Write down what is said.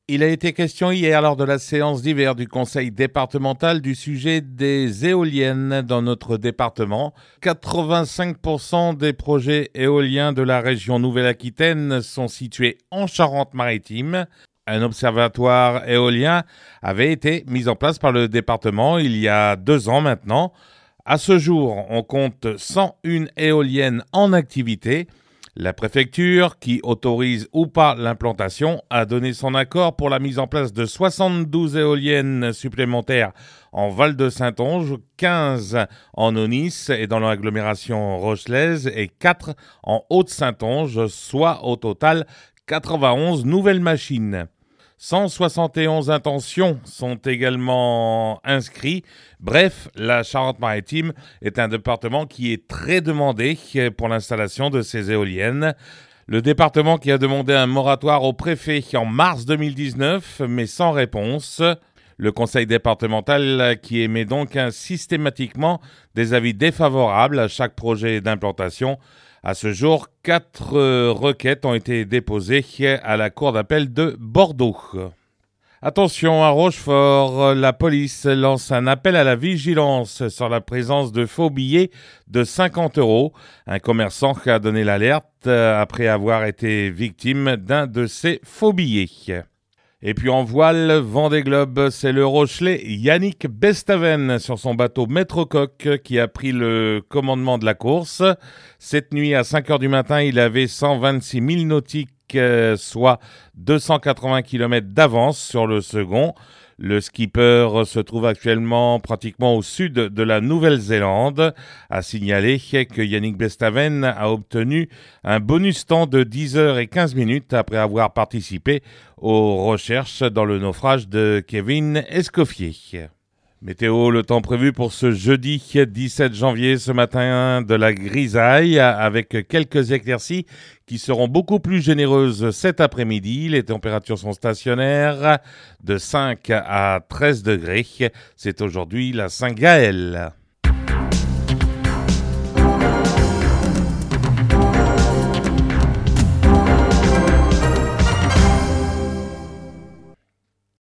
Il a été question hier lors de la séance d'hiver du conseil départemental du sujet des éoliennes dans notre département. 85% des projets éoliens de la région Nouvelle-Aquitaine sont situés en Charente-Maritime. Un observatoire éolien avait été mis en place par le département il y a 2 ans maintenant. À ce jour, on compte 101 éoliennes en activité. La préfecture, qui autorise ou pas l'implantation, a donné son accord pour la mise en place de 72 éoliennes supplémentaires en Val-de-Saintonge, 15 en Aunis et dans l'agglomération rochelaise et 4 en Haute-Saintonge, soit au total 91 nouvelles machines. 171 intentions sont également inscrites. Bref, la Charente-Maritime est un département qui est très demandé pour l'installation de ces éoliennes. Le département qui a demandé un moratoire au préfet en mars 2019, mais sans réponse. Le conseil départemental qui émet donc systématiquement des avis défavorables à chaque projet d'implantation. À ce jour, 4 requêtes ont été déposées à la cour d'appel de Bordeaux. Attention, à Rochefort, la police lance un appel à la vigilance sur la présence de faux billets de 50 €. Un commerçant a donné l'alerte après avoir été victime d'un de ces faux billets. Et puis en voile, Vendée Globe, c'est le Rochelais Yannick Bestaven sur son bateau Maître Coq qui a pris le commandement de la course. Cette nuit, à 5h du matin, il avait 126 milles nautiques, soit 280 km d'avance sur le second. Le skipper se trouve actuellement pratiquement au sud de la Nouvelle-Zélande. A signaler que Yannick Bestaven a obtenu un bonus temps de 10h15 après avoir participé aux recherches dans le naufrage de Kevin Escoffier. Météo, le temps prévu pour ce jeudi 17 janvier, ce matin de la grisaille avec quelques éclaircies qui seront beaucoup plus généreuses cet après-midi. Les températures sont stationnaires de 5 à 13 degrés. C'est aujourd'hui la Saint-Gaël.